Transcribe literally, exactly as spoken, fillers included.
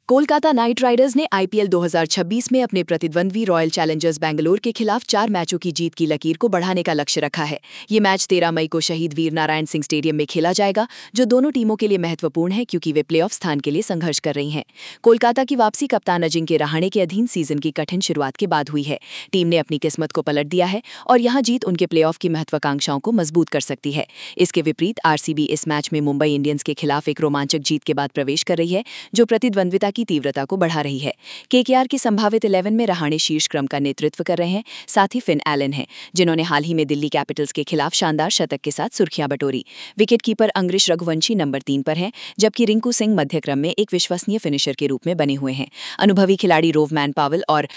Kolkata Knight Riders ने IPL दो हज़ार छब्बीस में अपने प्रतिद्वंद्वी रॉयल चैलेंजर्स बेंगलुरु के खिलाफ चार मैचों की जीत की लकीर को बढ़ाने का लक्ष्य रखा है। ये मैच तेरह मई को शहीद वीर नारायण सिंह स्टेडियम में खेला जाएगा, जो दोनों टीमों के लिए महत्वपूर्ण है क्योंकि वे प्लेऑफ स्थान के लिए संघर्ष कर रही हैं। कोलकाता की वापसी कप्तान अजिंक्य रहाणे के अधीन सीजन की कठिन शुरुआत के बाद हुई है। टीम ने अपनी किस्मत को पलट दिया है और यहां जीत उनके प्लेऑफ की महत्वाकांक्षाओं को मजबूत कर सकती है। इसके विपरीत आरसीबी इस मैच में मुंबई इंडियंस के खिलाफ एक रोमांचक जीत के बाद प्रवेश कर रही है, जो प्रतिद्वंद्विता की तीव्रता को बढ़ा रही है। केकेआर की संभावित इलेवन में रहाणे शीर्ष क्रम का नेतृत्व कर रहे हैं, साथ ही फिन एलन हैं, जिन्होंने हाल ही में दिल्ली कैपिटल्स के खिलाफ शानदार शतक के साथ सुर्खियां बटोरी। विकेटकीपर अंग्रिश रघुवंशी नंबर तीन पर हैं, जबकि रिंकू सिंह मध्य क्रम में एक विश्वसनीय फिनिशर के रूप में बने हुए हैं। अनुभवी खिलाड़ी रोव मैन पावल और